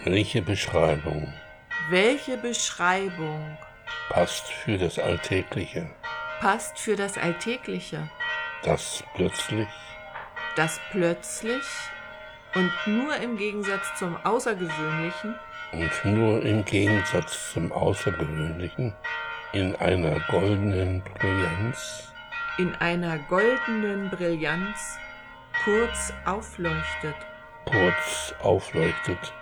Welche Beschreibung Welche Beschreibung passt für das Alltägliche? passt für das Alltägliche? Das plötzlich, Das plötzlich und nur im Gegensatz zum Außergewöhnlichen und nur im Gegensatz zum Außergewöhnlichen, in einer goldenen Brillanz, in einer goldenen Brillanz kurz aufleuchtet. kurz aufleuchtet